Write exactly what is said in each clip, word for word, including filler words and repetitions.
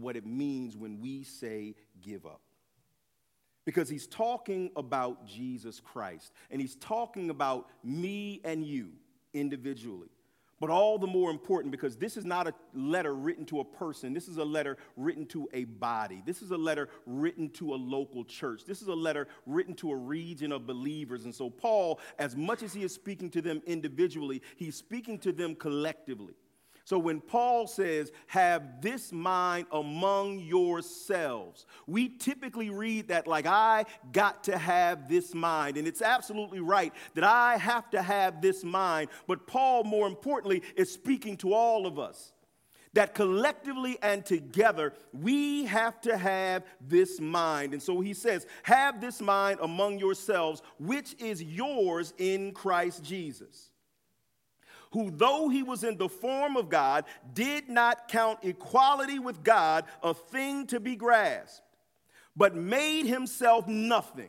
what it means when we say give up. Because he's talking about Jesus Christ, and he's talking about me and you individually. But all the more important because this is not a letter written to a person. This is a letter written to a body. This is a letter written to a local church. This is a letter written to a region of believers. And so Paul, as much as he is speaking to them individually, he's speaking to them collectively. So when Paul says, have this mind among yourselves, we typically read that like, I got to have this mind. And it's absolutely right that I have to have this mind. But Paul, more importantly, is speaking to all of us. That collectively and together, we have to have this mind. And so he says, have this mind among yourselves, which is yours in Christ Jesus, who, though he was in the form of God, did not count equality with God a thing to be grasped, but made himself nothing.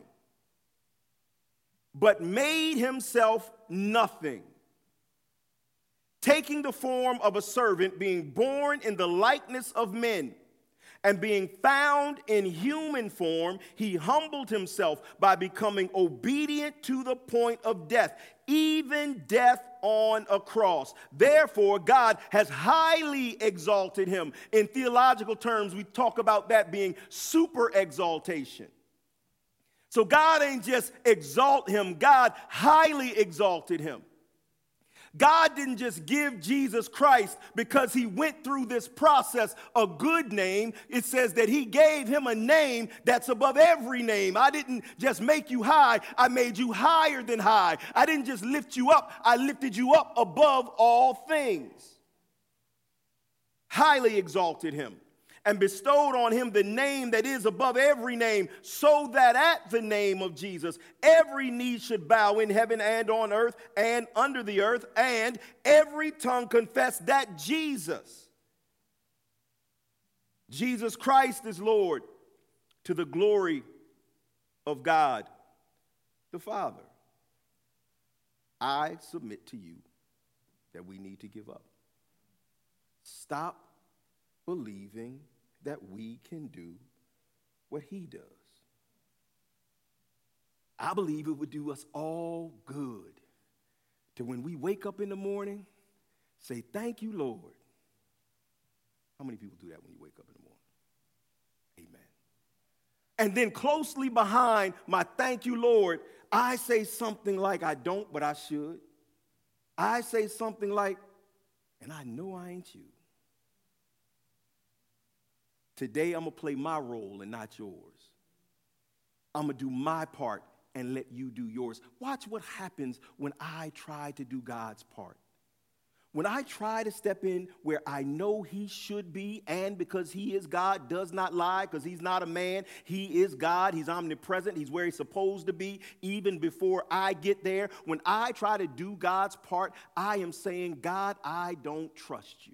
But made himself nothing. Taking the form of a servant, being born in the likeness of men, and being found in human form, he humbled himself by becoming obedient to the point of death, even death on a cross. Therefore, God has highly exalted him. In theological terms, we talk about that being super exaltation. So God ain't just exalt him, God highly exalted him. God didn't just give Jesus Christ because he went through this process a good name. It says that he gave him a name that's above every name. I didn't just make you high. I made you higher than high. I didn't just lift you up. I lifted you up above all things. Highly exalted him and bestowed on him the name that is above every name, so that at the name of Jesus, every knee should bow in heaven and on earth and under the earth, and every tongue confess that Jesus, Jesus Christ is Lord, to the glory of God the Father. I submit to you that we need to give up. Stop believing that we can do what he does. I believe it would do us all good to, when we wake up in the morning, say, thank you, Lord. How many people do that when you wake up in the morning? Amen. And then closely behind my thank you, Lord, I say something like, I don't, but I should. I say something like, and I know I ain't you. Today, I'm going to play my role and not yours. I'm going to do my part and let you do yours. Watch what happens when I try to do God's part. When I try to step in where I know he should be, and because he is God, does not lie, because he's not a man, he is God, he's omnipresent, he's where he's supposed to be, even before I get there. When I try to do God's part, I am saying, God, I don't trust you.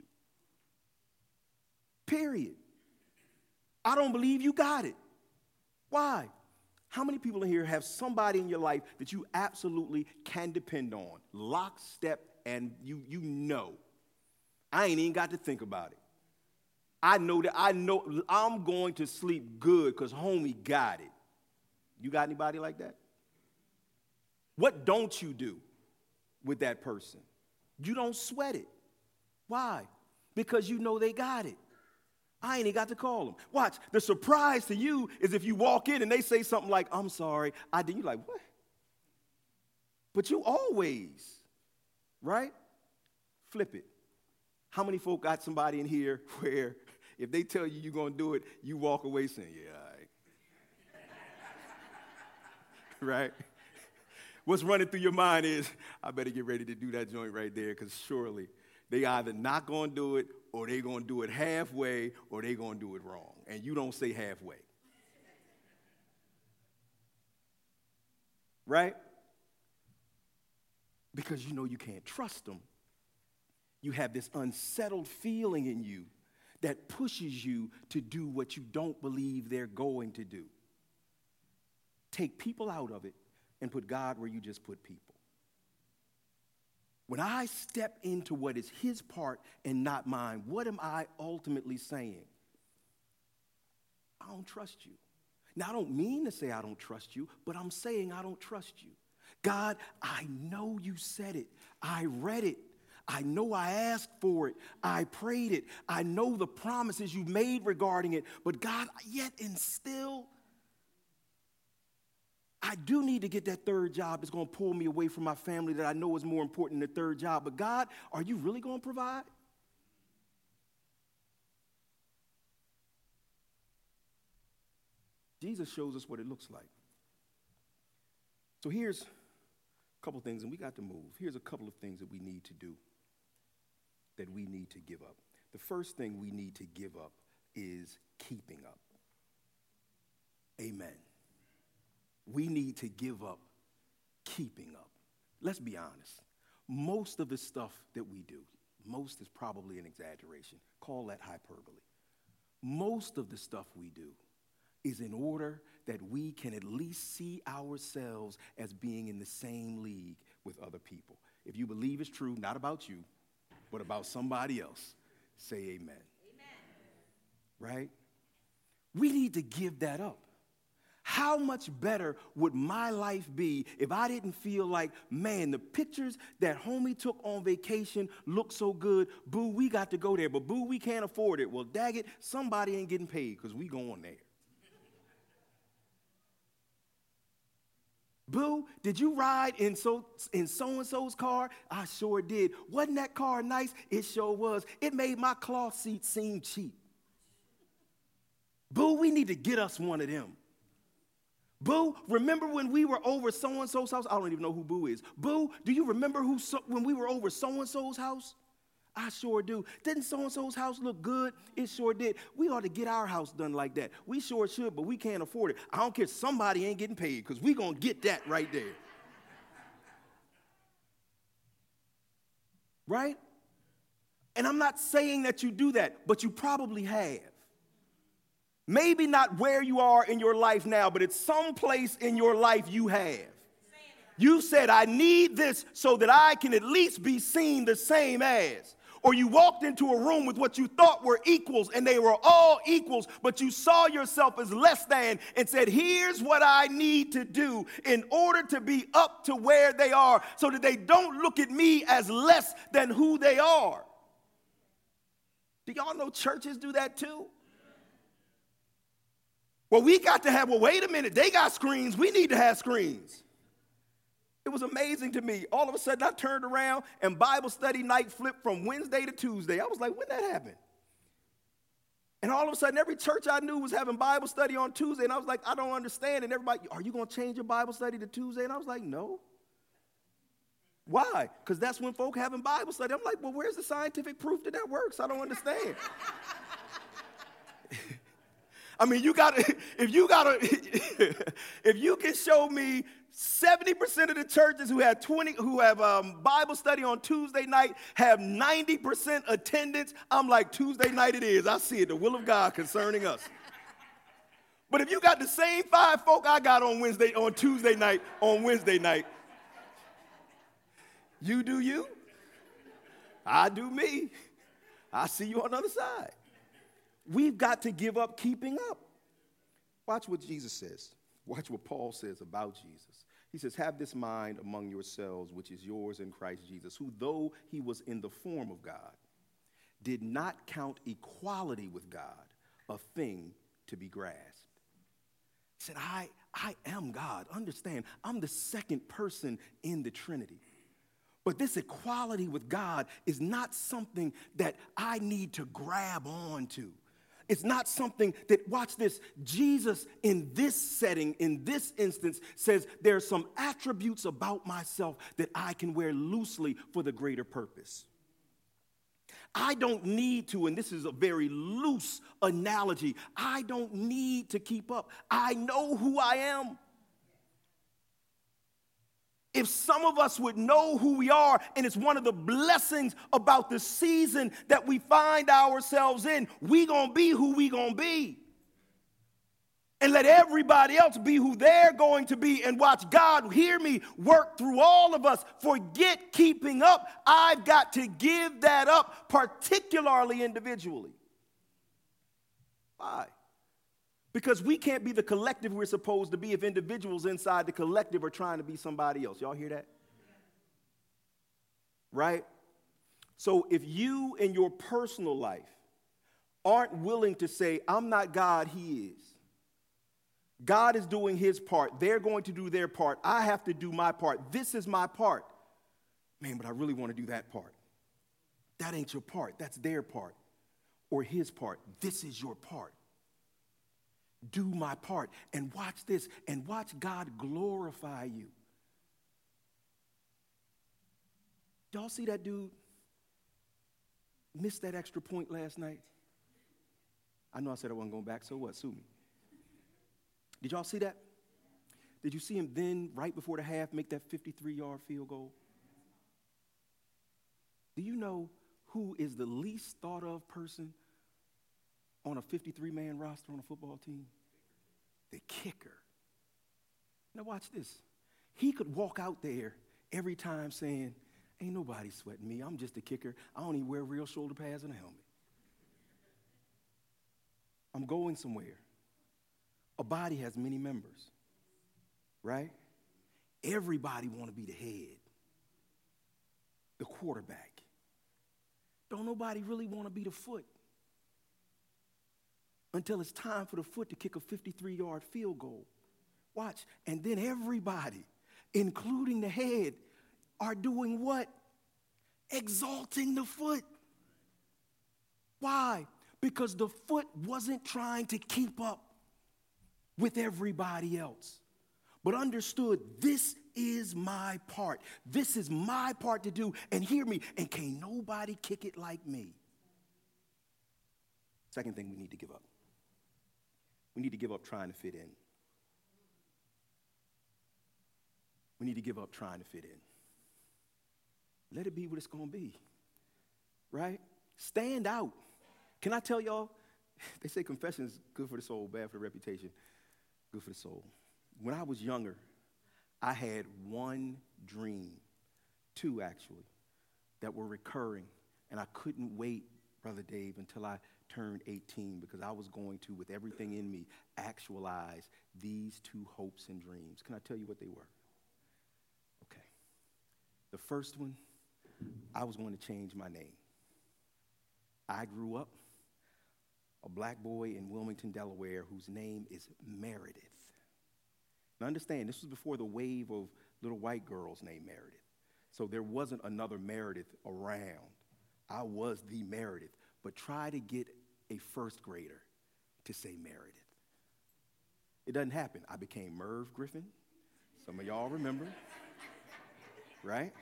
Period. I don't believe you got it. Why? How many people in here have somebody in your life that you absolutely can depend on? Lockstep, and you you know. I ain't even got to think about it. I know that I know I'm going to sleep good because homie got it. You got anybody like that? What don't you do with that person? You don't sweat it. Why? Because you know they got it. I ain't even got to call them. Watch, the surprise to you is if you walk in and they say something like, I'm sorry, I did. You're like, what? But you always, right? Flip it. How many folk got somebody in here where if they tell you you're going to do it, you walk away saying, yeah, all right. Right? What's running through your mind is, I better get ready to do that joint right there because surely they either not going to do it or they going to do it halfway or they going to do it wrong. And you don't say halfway. Right? Because you know you can't trust them. You have this unsettled feeling in you that pushes you to do what you don't believe they're going to do. Take people out of it and put God where you just put people. When I step into what is his part and not mine, what am I ultimately saying? don't trust you. Now, I don't mean to say I don't trust you, but I'm saying I don't trust you. God, I know you said it. I read it. I know I asked for it. I prayed it. I know the promises you made regarding it. But God, yet and still, I do need to get that third job that's going to pull me away from my family that I know is more important than the third job. But God, are you really going to provide? Jesus shows us what it looks like. So here's a couple things, and we got to move. Here's a couple of things that we need to do, that we need to give up. The first thing we need to give up is keeping up. Amen. We need to give up keeping up. Let's be honest. Most of the stuff that we do, most is probably an exaggeration. Call that hyperbole. Most of the stuff we do is in order that we can at least see ourselves as being in the same league with other people. If you believe it's true, not about you, but about somebody else, say amen. Amen. Right? We need to give that up. How much better would my life be if I didn't feel like, man, the pictures that homie took on vacation look so good. Boo, we got to go there, but boo, we can't afford it. Well, dag it, somebody ain't getting paid because we going there. Boo, did you ride in so in so-and-so's car? I sure did. Wasn't that car nice? It sure was. It made my cloth seat seem cheap. Boo, we need to get us one of them. Boo, remember when we were over so-and-so's house? I don't even know who Boo is. Boo, do you remember who so, when we were over so-and-so's house? I sure do. Didn't so-and-so's house look good? It sure did. We ought to get our house done like that. We sure should, but we can't afford it. I don't care if somebody ain't getting paid because we going to get that right there. Right? And I'm not saying that you do that, but you probably have. Maybe not where you are in your life now, but it's someplace in your life you have. You said, I need this so that I can at least be seen the same as. Or you walked into a room with what you thought were equals, and they were all equals, but you saw yourself as less than and said, here's what I need to do in order to be up to where they are so that they don't look at me as less than who they are. Do y'all know churches do that too? Well, we got to have, well, wait a minute, they got screens, we need to have screens. It was amazing to me. All of a sudden, I turned around and Bible study night flipped from Wednesday to Tuesday. I was like, when that happened? And all of a sudden, every church I knew was having Bible study on Tuesday. And I was like, I don't understand. And everybody, are you going to change your Bible study to Tuesday? And I was like, no. Why? Because that's when folk having Bible study. I'm like, well, where's the scientific proof that that works? I don't understand. I mean, you got to, if you got to, if you can show me seventy percent of the churches who have twenty, who have um, Bible study on Tuesday night have ninety percent attendance, I'm like, Tuesday night it is. I see it, the will of God concerning us. But if you got the same five folk I got on Wednesday, on Tuesday night, on Wednesday night, you do you, I do me. I see you on the other side. We've got to give up keeping up. Watch what Jesus says. Watch what Paul says about Jesus. He says, have this mind among yourselves, which is yours in Christ Jesus, who, though he was in the form of God, did not count equality with God a thing to be grasped. He said, I, I am God. Understand, I'm the second person in the Trinity. But this equality with God is not something that I need to grab on to. It's not something that, watch this, Jesus in this setting, in this instance, says there are some attributes about myself that I can wear loosely for the greater purpose. I don't need to, and this is a very loose analogy, I don't need to keep up. I know who I am. If some of us would know who we are, and it's one of the blessings about the season that we find ourselves in, we gonna be who we gonna be. And let everybody else be who they're going to be, and watch God, hear me, work through all of us. Forget keeping up. I've got to give that up, particularly individually. Why? Because we can't be the collective we're supposed to be if individuals inside the collective are trying to be somebody else. Y'all hear that? Right? So if you in your personal life aren't willing to say, I'm not God, he is. God is doing his part. They're going to do their part. I have to do my part. This is my part. Man, but I really want to do that part. That ain't your part. That's their part or his part. This is your part. Do my part. And watch this. And watch God glorify you. Y'all see that dude missed that extra point last night? I know I said I wasn't going back, so what? Sue me. Did y'all see that? Did you see him then, right before the half, make that fifty-three-yard field goal? Do you know who is the least thought of person on a fifty-three-man roster on a football team? The kicker. Now watch this. He could walk out there every time saying, ain't nobody sweating me. I'm just a kicker. I don't even wear real shoulder pads and a helmet. I'm going somewhere. A body has many members, right? Everybody want to be the head, the quarterback. Don't nobody really want to be the foot until it's time for the foot to kick a fifty-three-yard field goal. Watch. And then everybody, including the head, are doing what? Exalting the foot. Why? Because the foot wasn't trying to keep up with everybody else, but understood this is my part. This is my part to do, and hear me, and can't nobody kick it like me. Second thing we need to give up. We need to give up trying to fit in. We need to give up trying to fit in. Let it be what it's going to be, right? Stand out. Can I tell y'all, they say confession is good for the soul, bad for the reputation. Good for the soul. When I was younger, I had one dream, two actually, that were recurring, and I couldn't wait, Brother Dave, until I turned eighteen because I was going to, with everything in me, actualize these two hopes and dreams. Can I tell you what they were? Okay. The first one, I was going to change my name. I grew up a black boy in Wilmington, Delaware, whose name is Meredith. Now understand, this was before the wave of little white girls named Meredith. So there wasn't another Meredith around. I was the Meredith. But try to get a first grader to say Meredith. It doesn't happen. I became Merv Griffin. Some of y'all remember, right?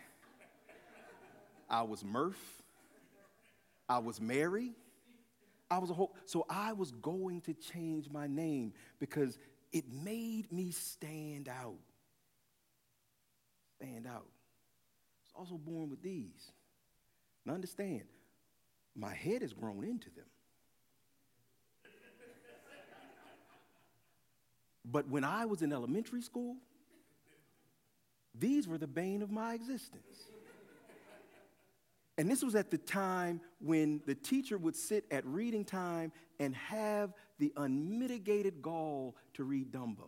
I was Murph. I was Mary. I was a whole, so I was going to change my name because it made me stand out. Stand out. I was also born with these. Now understand, my head has grown into them. But when I was in elementary school, these were the bane of my existence. And this was at the time when the teacher would sit at reading time and have the unmitigated gall to read Dumbo.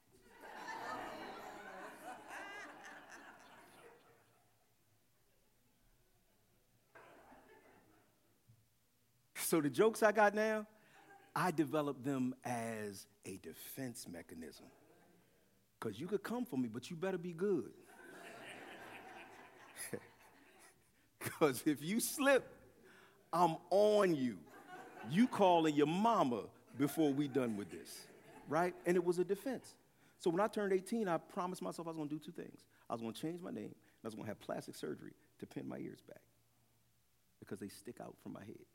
So the jokes I got now, I developed them as a defense mechanism. Because you could come for me, but you better be good. Because if you slip, I'm on you. You calling your mama before we done with this, right? And it was a defense. So when I turned eighteen, I promised myself I was going to do two things. I was going to change my name, and I was going to have plastic surgery to pin my ears back because they stick out from my head.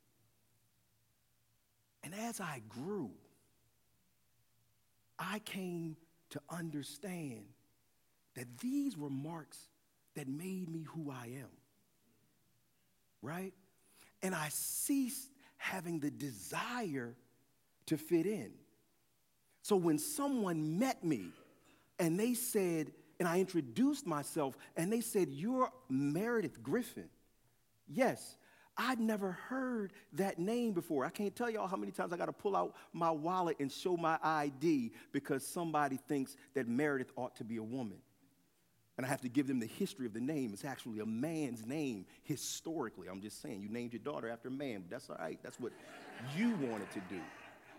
And as I grew, I came to understand that these were marks that made me who I am. Right? And I ceased having the desire to fit in. So when someone met me and they said, and I introduced myself, and they said, you're Meredith Griffin. Yes, I'd never heard that name before. I can't tell y'all how many times I got to pull out my wallet and show my I D because somebody thinks that Meredith ought to be a woman. And I have to give them the history of the name. It's actually a man's name historically. I'm just saying, you named your daughter after a man, but that's all right. That's what you wanted to do.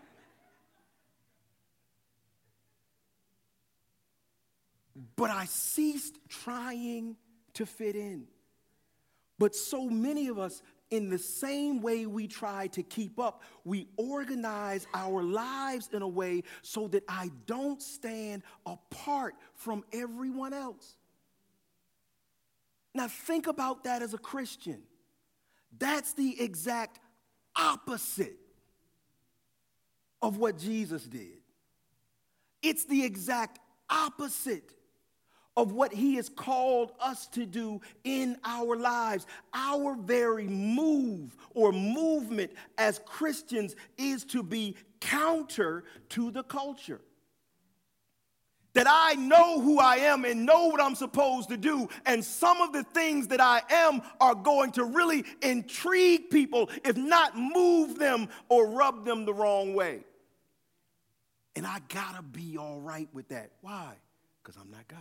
But I ceased trying to fit in. But so many of us, in the same way we try to keep up, we organize our lives in a way so that I don't stand apart from everyone else. Now think about that as a Christian. That's the exact opposite of what Jesus did. It's the exact opposite of what he has called us to do in our lives. Our very move or movement as Christians is to be counter to the culture. That I know who I am and know what I'm supposed to do, and some of the things that I am are going to really intrigue people, if not move them or rub them the wrong way. And I gotta be all right with that. Why? Because I'm not God.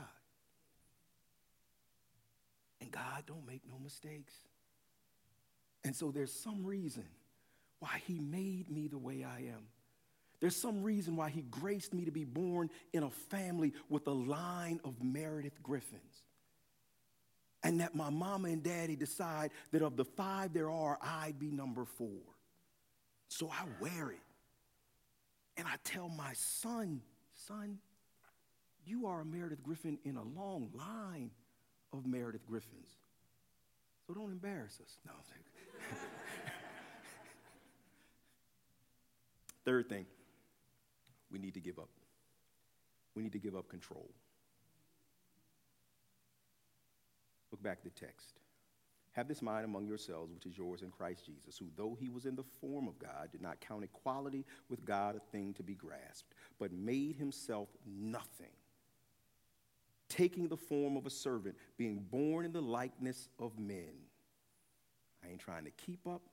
And God don't make no mistakes. And so there's some reason why he made me the way I am. There's some reason why he graced me to be born in a family with a line of Meredith Griffins. And that my mama and daddy decide that of the five there are, I'd be number four. So I wear it. And I tell my son, son, you are a Meredith Griffin in a long line of Meredith Griffins. So don't embarrass us. No. Third thing, we need to give up. We need to give up control. Look back at the text. Have this mind among yourselves, which is yours in Christ Jesus, who, though he was in the form of God, did not count equality with God a thing to be grasped, but made himself nothing, taking the form of a servant, being born in the likeness of men. I ain't trying to keep up,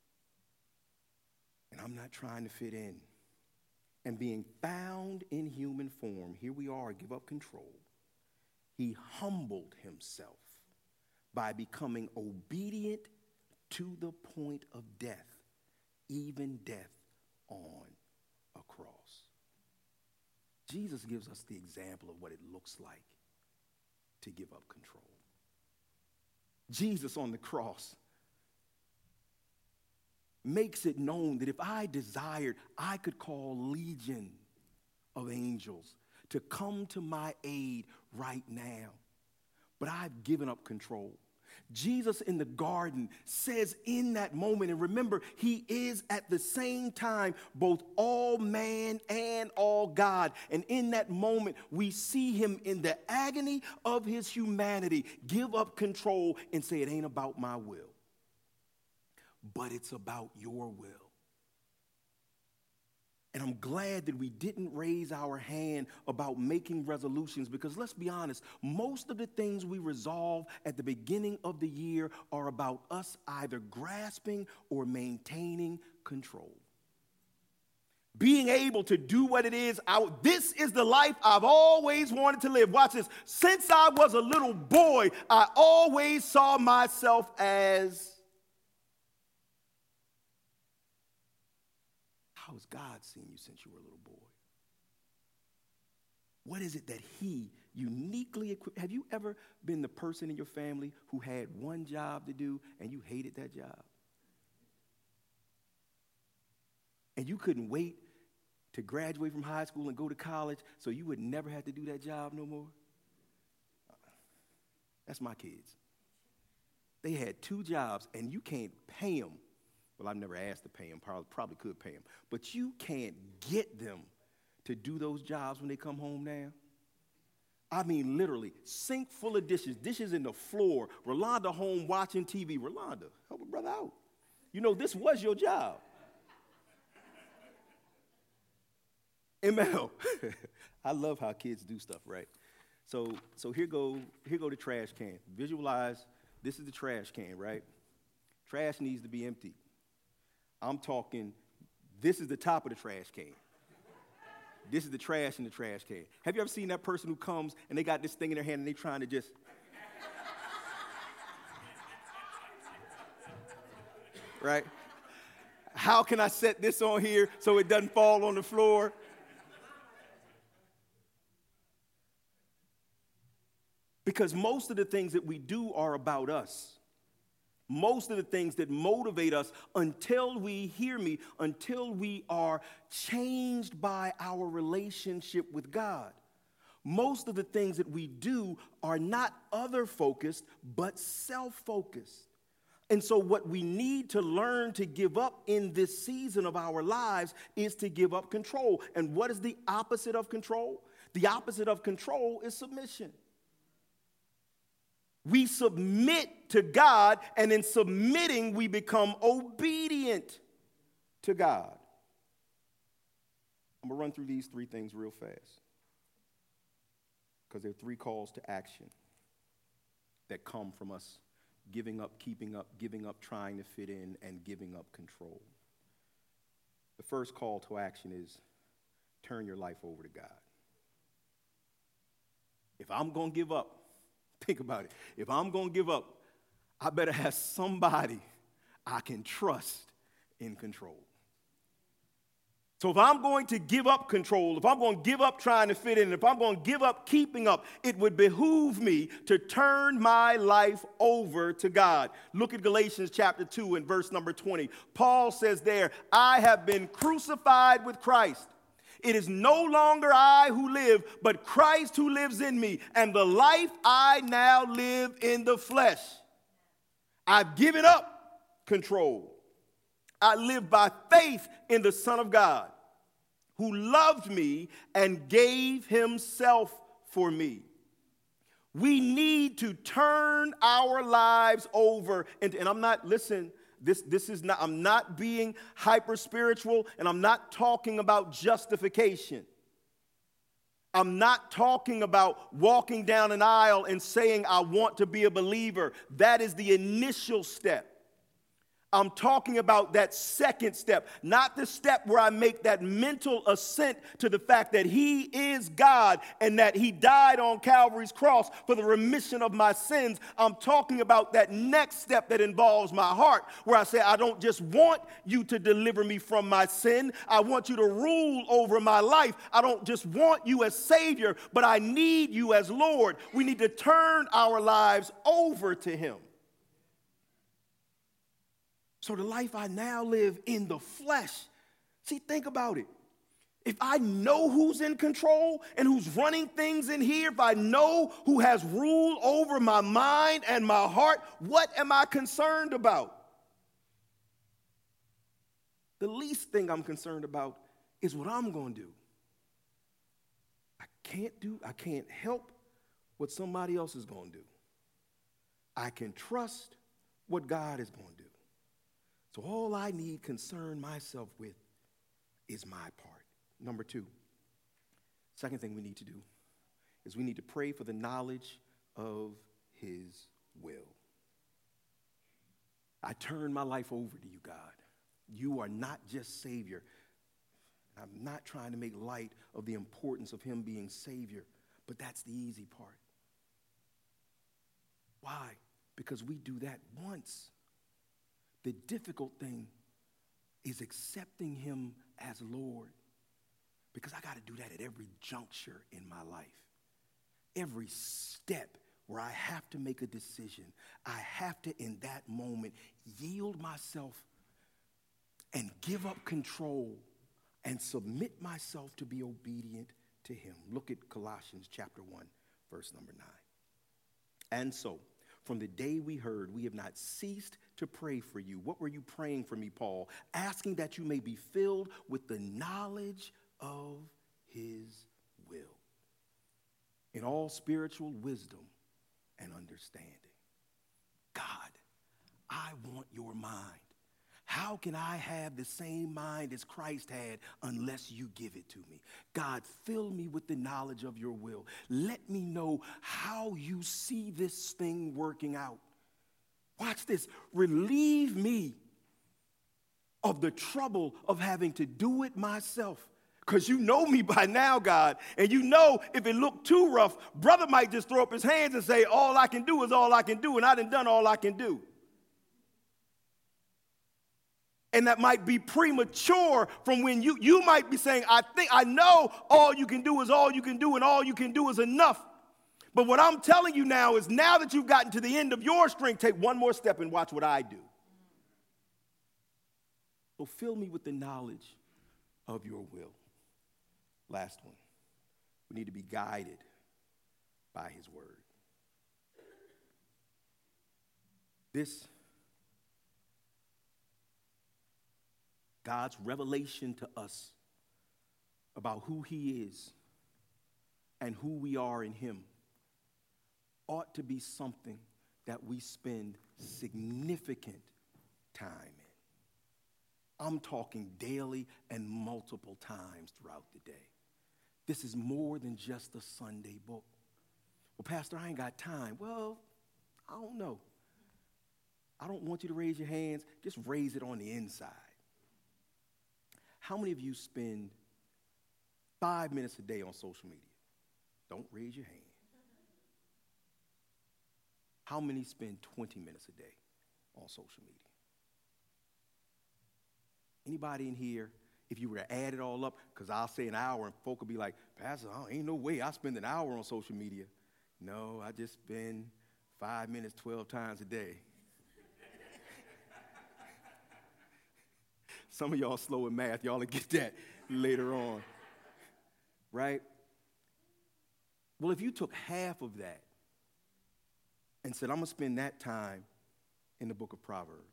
and I'm not trying to fit in. And being found in human form, here we are, give up control. He humbled himself by becoming obedient to the point of death, even death on a cross. Jesus gives us the example of what it looks like to give up control. Jesus on the cross makes it known that if I desired, I could call legion of angels to come to my aid right now. But I've given up control. Jesus in the garden says in that moment, and remember, he is at the same time both all man and all God. And in that moment, we see him in the agony of his humanity give up control and say, it ain't about my will, but it's about your will. And I'm glad that we didn't raise our hand about making resolutions, because let's be honest, most of the things we resolve at the beginning of the year are about us either grasping or maintaining control. Being able to do what it is, I, this is the life I've always wanted to live. Watch this. Since I was a little boy, I always saw myself as... How has God seen you since you were a little boy? What is it that he uniquely equipped? Have you ever been the person in your family who had one job to do and you hated that job? And you couldn't wait to graduate from high school and go to college so you would never have to do that job no more? That's my kids. They had two jobs and you can't pay them. Well, I've never asked to pay them, probably, probably could pay them. But you can't get them to do those jobs when they come home now. I mean, literally, sink full of dishes, dishes in the floor, Rolanda home watching T V. Rolanda, help a brother out. You know, this was your job. M L, I love how kids do stuff, right? So, so here go, here go the trash can. Visualize, this is the trash can, right? Trash needs to be emptied. I'm talking, this is the top of the trash can. This is the trash in the trash can. Have you ever seen that person who comes and they got this thing in their hand and they trying to just... right? How can I set this on here so it doesn't fall on the floor? Because most of the things that we do are about us. Most of the things that motivate us, until we, hear me, until we are changed by our relationship with God. Most of the things that we do are not other-focused, but self-focused. And so what we need to learn to give up in this season of our lives is to give up control. And what is the opposite of control? The opposite of control is submission. We submit to God, and in submitting, we become obedient to God. I'm going to run through these three things real fast, because there are three calls to action that come from us giving up, keeping up, giving up, trying to fit in, and giving up control. The first call to action is turn your life over to God. If I'm going to give up, think about it. If I'm going to give up, I better have somebody I can trust in control. So if I'm going to give up control, if I'm going to give up trying to fit in, if I'm going to give up keeping up, it would behoove me to turn my life over to God. Look at Galatians chapter two and verse number twenty. Paul says there, I have been crucified with Christ. It is no longer I who live, but Christ who lives in me. And the life I now live in the flesh, I've given up control. I live by faith in the Son of God, who loved me and gave himself for me. We need to turn our lives over. And, and I'm not, listen, This, this is not, I'm not being hyper spiritual, and I'm not talking about justification. I'm not talking about walking down an aisle and saying, I want to be a believer. That is the initial step. I'm talking about that second step, not the step where I make that mental assent to the fact that he is God and that he died on Calvary's cross for the remission of my sins. I'm talking about that next step that involves my heart, where I say, I don't just want you to deliver me from my sin. I want you to rule over my life. I don't just want you as Savior, but I need you as Lord. We need to turn our lives over to him. So the life I now live in the flesh, see, think about it. If I know who's in control and who's running things in here, if I know who has rule over my mind and my heart, what am I concerned about? The least thing I'm concerned about is what I'm going to do. I can't do, I can't help what somebody else is going to do. I can trust what God is going to do. So all I need concern myself with is my part. Number two, second thing we need to do is we need to pray for the knowledge of his will. I turn my life over to you, God. You are not just Savior. I'm not trying to make light of the importance of him being Savior, but that's the easy part. Why? Because we do that once. The difficult thing is accepting him as Lord, because I got to do that at every juncture in my life. Every step where I have to make a decision, I have to, in that moment, yield myself and give up control and submit myself to be obedient to him. Look at Colossians chapter one, verse number nine. And so, from the day we heard, we have not ceased to pray for you. What were you praying for me, Paul? Asking that you may be filled with the knowledge of his will, in all spiritual wisdom and understanding. God, I want your mind. How can I have the same mind as Christ had unless you give it to me? God, fill me with the knowledge of your will. Let me know how you see this thing working out. watch this, relieve me of the trouble of having to do it myself. Because you know me by now, God, and you know if it looked too rough, brother might just throw up his hands and say, all I can do is all I can do, and I done done all I can do. And that might be premature from when you, you might be saying, I think, I know all you can do is all you can do, and all you can do is enough. But what I'm telling you now is now that you've gotten to the end of your strength, take one more step and watch what I do. So fill me with the knowledge of your will. Last one. We need to be guided by his word. This, God's revelation to us about who he is and who we are in him, ought to be something that we spend significant time in. I'm talking daily and multiple times throughout the day. This is more than just a Sunday book. Well, Pastor, I ain't got time. Well, I don't know. I don't want you to raise your hands. Just raise it on the inside. How many of you spend five minutes a day on social media? Don't raise your hand. How many spend twenty minutes a day on social media? Anybody in here, if you were to add it all up, because I'll say an hour and folk will be like, Pastor, oh, ain't no way I spend an hour on social media. No, I just spend five minutes twelve times a day. Some of y'all slow in math. Y'all will get that later on. Right? Well, if you took half of that and said, I'm going to spend that time in the book of Proverbs,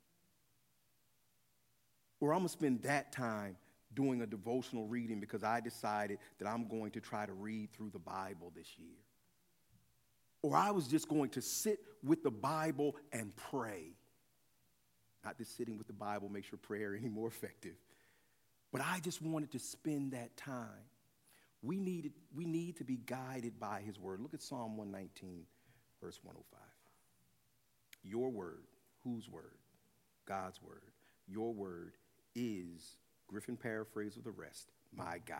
or I'm going to spend that time doing a devotional reading because I decided that I'm going to try to read through the Bible this year, or I was just going to sit with the Bible and pray. Not that sitting with the Bible makes your prayer any more effective, but I just wanted to spend that time. We need, we need to be guided by his word. Look at Psalm one nineteen, verse one oh five. Your word, whose word? God's word. Your word is, Griffin paraphrase of the rest, my guide.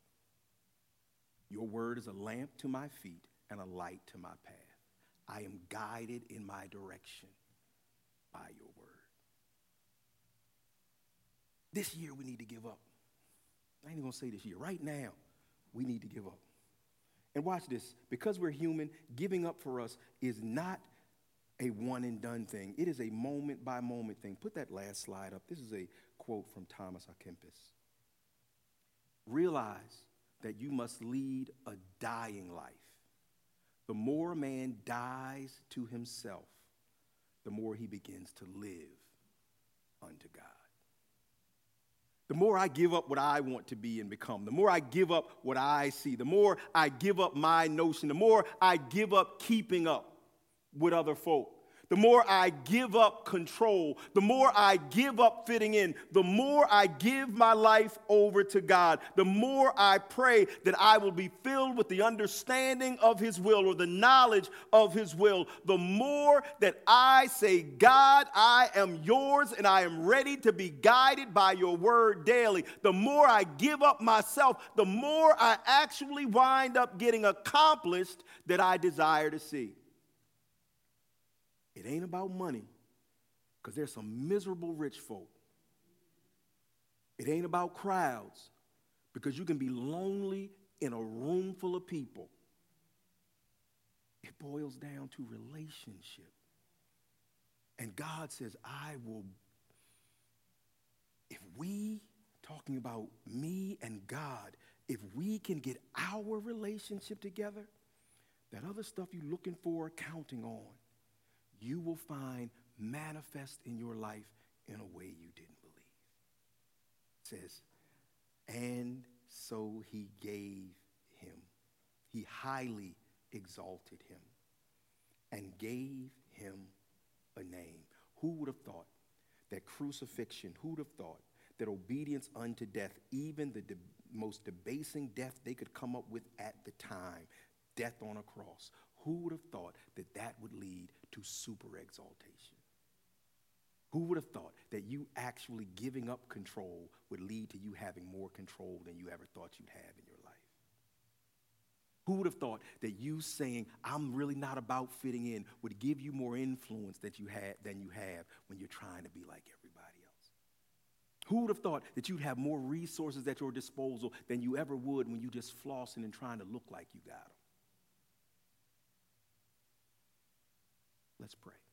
Your word is a lamp to my feet and a light to my path. I am guided in my direction by your word. This year we need to give up. I ain't even going to say this year. Right now, we need to give up. And watch this. Because we're human, giving up for us is not a one-and-done thing. It is a moment-by-moment thing. Put that last slide up. This is a quote from Thomas à Kempis. Realize that you must lead a dying life. The more a man dies to himself, the more he begins to live unto God. The more I give up what I want to be and become, the more I give up what I see, the more I give up my notion, the more I give up keeping up with other folk, the more I give up control, the more I give up fitting in, the more I give my life over to God, the more I pray that I will be filled with the understanding of his will or the knowledge of his will, the more that I say, God, I am yours and I am ready to be guided by your word daily. The more I give up myself, the more I actually wind up getting accomplished that I desire to see. It ain't about money, because there's some miserable rich folk. It ain't about crowds, because you can be lonely in a room full of people. It boils down to relationship. And God says, I will, if we, talking about me and God, if we can get our relationship together, that other stuff you're looking for, counting on, you will find manifest in your life in a way you didn't believe. It says, and so he gave him. He highly exalted him and gave him a name. Who would have thought that crucifixion, who would have thought that obedience unto death, even the de- most debasing death they could come up with at the time, death on a cross, who would have thought that that would lead to super exaltation? Who would have thought that you actually giving up control would lead to you having more control than you ever thought you'd have in your life? Who would have thought that you saying, I'm really not about fitting in, would give you more influence that you had, than you have when you're trying to be like everybody else? Who would have thought that you'd have more resources at your disposal than you ever would when you just flossing and trying to look like you got them? Let's pray.